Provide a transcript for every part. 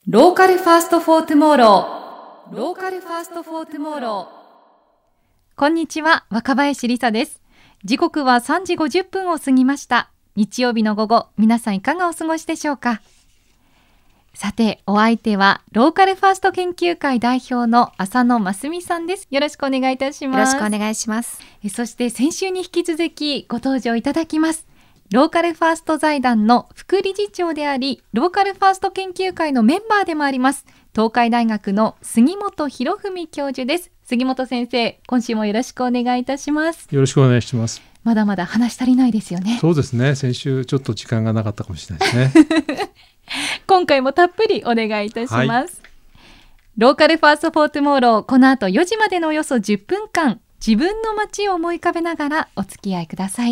ローカルファーストフォートゥモロー。ローカルファーストフォートゥモロー。 こんにちは、若林理沙です。時刻は3時50分を過ぎました。日曜日の午後、皆さんいかがお過ごしでしょうか。さて、お相手はローカルファースト研究会代表の浅野真澄さんです。よろしくお願いいたします。 よろしくお願いします。 そして先週に引き続きご登場いただきます。ローカルファースト財団の副理事長であり、ローカルファースト研究会のメンバーでもあります、東海大学の杉本博文教授です。杉本先生、今週もよろしくお願いいたします。 よろしくお願いします。 まだまだ話足りないですよね。 そうですね、先週ちょっと時間がなかったかもしれないですね今回もたっぷりお願いいたします、 はい、 ローカルファーストフォートゥモーロー、この後4時までのおよそ10分間、自分の街を思い浮かべながらお付き合いください。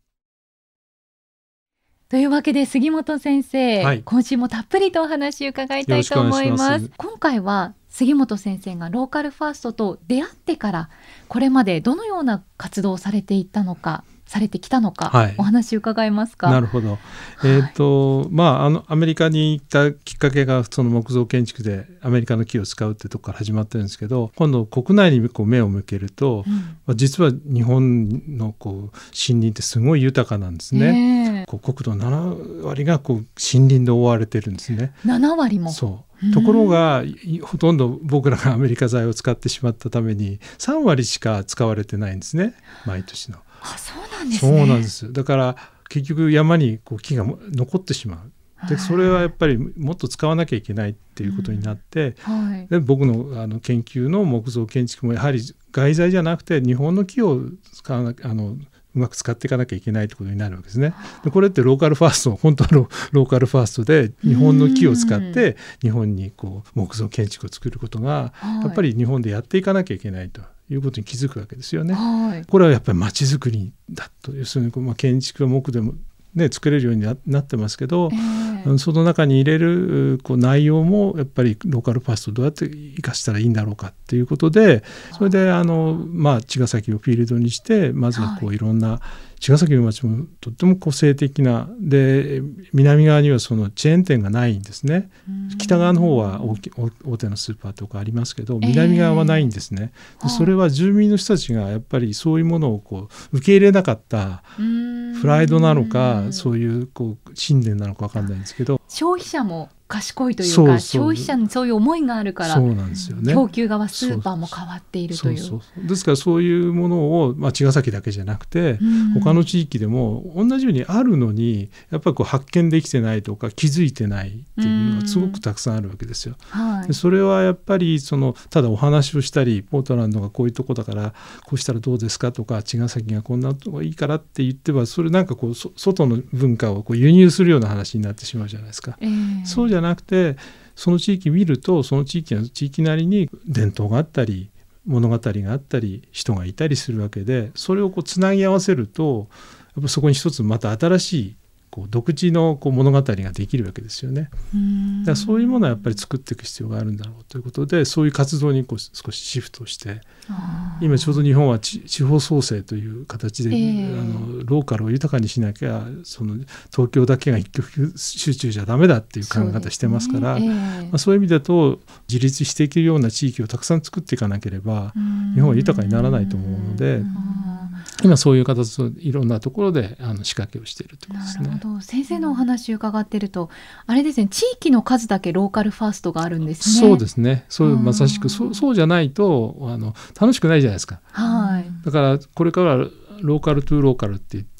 というわけで杉本先生、 はい、 今週もたっぷりとお話を伺いたいと思います。今回は杉本先生がローカルファーストと出会ってからこれまでどのような活動をされていったのか、されてきたのか、はい、お話伺えますか。 なるほど、アメリカに行ったきっかけがその木造建築でアメリカの木を使うってとこから始まってるんですけど、今度国内にこう目を向けると、実は日本のこう森林ってすごい豊かなんですね、こう国土7割がこう森林で覆われてるんですね。 7割も。 そうところがほとんど僕らがアメリカ材を使ってしまったために3割しか使われてないんですね、毎年の。 そうなんですね。 そうなんです。だから結局山にこう木が残ってしまう。でそれはやっぱりもっと使わなきゃいけないっていうことになって、で僕の研究の木造建築もやはり外材じゃなくて日本の木を使わなうまく使っていかなきゃいけないということになるわけですね。でこれってローカルファースト、本当のローカルファーストで日本の木を使って日本にこう木造建築を作ることがやっぱり日本でやっていかなきゃいけないということに気づくわけですよね。これはやっぱり街づくりだと。要するに建築は木でも作れるように なってますけど、その中に入れる内容もやっぱりローカルファーストどうやって生かしたらいいんだろうかっていうことで、それで茅ヶ崎をフィールドにしてまずはこういろんな茅ヶ崎の街もとっても個性的なで、南側にはそのチェーン店がないんですね。北側の方は大手のスーパーとかありますけど、南側はないんですね。でそれは住民の人たちがやっぱりそういうものをこう受け入れなかったプライドなのか、そういう信念なのか分かんないんですけど、 消費者も賢いというか、消費者にそういう思いがあるから、 そうなんですよね、 供給側スーパーも変わっているという。 ですからそういうものを、茅ヶ崎だけじゃなくて他の地域でも同じようにあるのにやっぱり発見できてないとか気づいてないっていうのがすごくたくさんあるわけですよ。でそれはやっぱりただお話をしたり、ポートランドがこういうとこだからこうしたらどうですかとか、茅ヶ崎がこんなとこがいいからって言っては、それなんか外の文化を輸入するような話になってしまうじゃないですか。そうじゃなくて、その地域見るとその地域は地域なりに伝統があったり物語があったり人がいたりするわけで、それをつなぎ合わせるとやっぱそこに一つまた新しい独自の物語ができるわけですよね。だからそういうものはやっぱり作っていく必要があるんだろうということで、そういう活動に少しシフトして、今ちょうど日本は地方創生という形で、ローカルを豊かにしなきゃ東京だけが一極集中じゃダメだっていう考え方してますから、そういう意味だと自立していけるような地域をたくさん作っていかなければ日本は豊かにならないと思うので、今そういう形のいろんなところで仕掛けをしているということですね。 なるほど。先生のお話を伺っていると、あれですね、地域の数だけローカルファーストがあるんですね。 そうですね。まさしくそうじゃないと楽しくないじゃないですか。だからこれからローカルトゥーローカルって言って、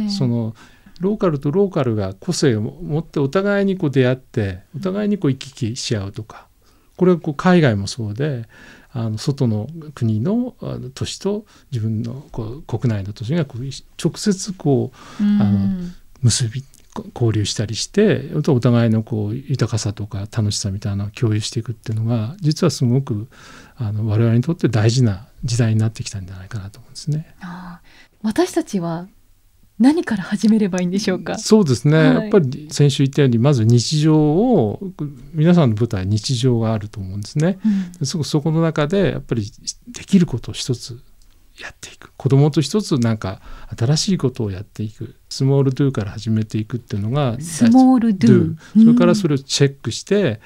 そのローカルとローカルが個性を持ってお互いに出会ってお互いに行き来し合うとか、これは海外もそうで、外の国の都市と自分の国内の都市が直接結び交流したりして、お互いの豊かさとか楽しさみたいなのを共有していくっていうのが、実はすごく我々にとって大事な時代になってきたんじゃないかなと思うんですね。 私たちは何から始めればいいんでしょうか。 そうですね、やっぱり先週言ったようにまず日常を、皆さんの舞台日常があると思うんですね、そこの中でやっぱりできることを一つやっていく、子どもと一つなんか新しいことをやっていく、スモールドゥから始めていくっていうのがスモールドゥ、 それからそれをチェックして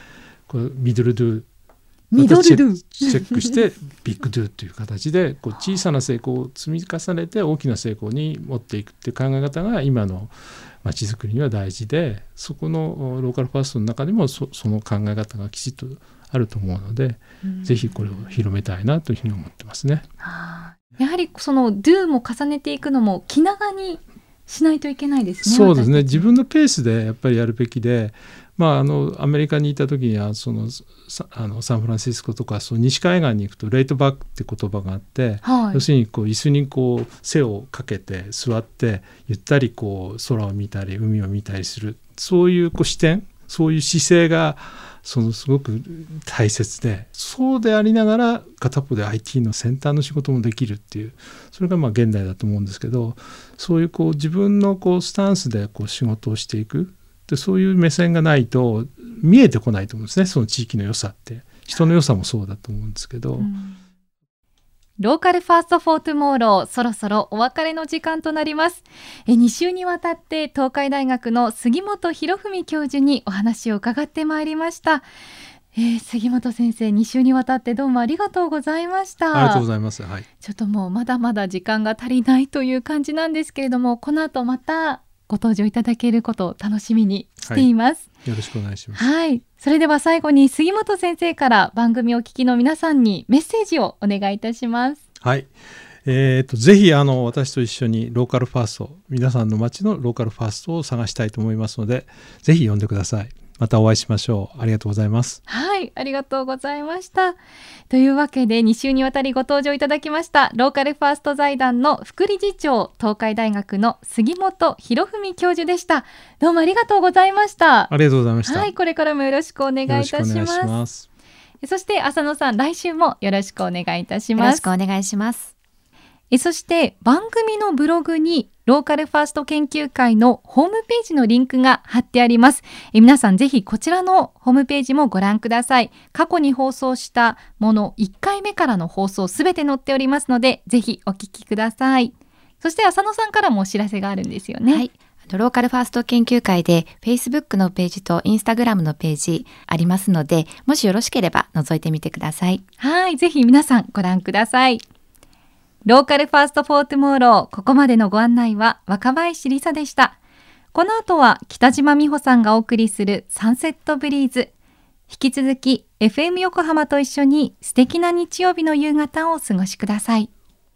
これミドルドゥミドルドゥチェックしてビッグドゥという形でこう小さな成功を積み重ねて大きな成功に持っていくっていう考え方が今のまちづくりには大事で、そこのローカルファーストの中でもその考え方がきちっとあると思うので、ぜひこれを広めたいなというふうに思ってますね。 やはりその Do も重ねていくのも気長にしないといけないですね。 そうですね。自分のペースでやっぱりやるべきで、アメリカにいた時にはサンフランシスコとか西海岸に行くとレイトバックって言葉があって、要するに椅子に背をかけて座ってゆったり空を見たり海を見たりする、そういう視点、そういう姿勢がすごく大切で、そうでありながら片っぽで IT の先端の仕事もできるっていう、それが現代だと思うんですけど、そういう自分のスタンスで仕事をしていく、でそういう目線がないと見えてこないと思うんですね。その地域の良さって、人の良さもそうだと思うんですけど、 ローカルファーストフォートゥモーロー、そろそろお別れの時間となります。2週にわたって東海大学の杉本博文教授にお話を伺ってまいりました。杉本先生、2週にわたってどうもありがとうございました。 ありがとうございます。はい、 ちょっともうまだまだ時間が足りないという感じなんですけれども、この後またご登場いただけることを楽しみにしています。 よろしくお願いします。 はい、それでは最後に杉本先生から番組をお聞きの皆さんにメッセージをお願いいたします。 はい、ぜひ私と一緒にローカルファースト、皆さんの街のローカルファーストを探したいと思いますので、ぜひ読んでください。またお会いしましょう。ありがとうございます。 はい、ありがとうございました。というわけで2週にわたりご登場いただきましたローカルファースト財団の副理事長、東海大学の杉本博文教授でした。どうもありがとうございました。 ありがとうございました。 はい、これからもよろしくお願いいたします。 よろしくお願いします。 そして浅野さん、来週もよろしくお願いいたします。 よろしくお願いします。 そして番組のブログにローカルファースト研究会のホームページのリンクが貼ってあります。皆さんぜひこちらのホームページもご覧ください。過去に放送したもの1回目からの放送すべて載っておりますので、ぜひお聞きください。そして浅野さんからもお知らせがあるんですよね。 はい、ローカルファースト研究会で Facebook のページと Instagram のページありますので、もしよろしければ覗いてみてください。 はい、ぜひ皆さんご覧ください。ローカルファーストフォートゥモーロー、ここまでのご案内は若林理沙でした。この後は北島美穂さんがお送りするサンセットブリーズ。引き続き FM 横浜と一緒に素敵な日曜日の夕方をお過ごしください。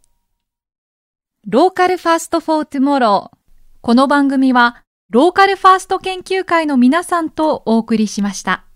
ローカルファーストフォートゥモーロー。この番組はローカルファースト研究会の皆さんとお送りしました。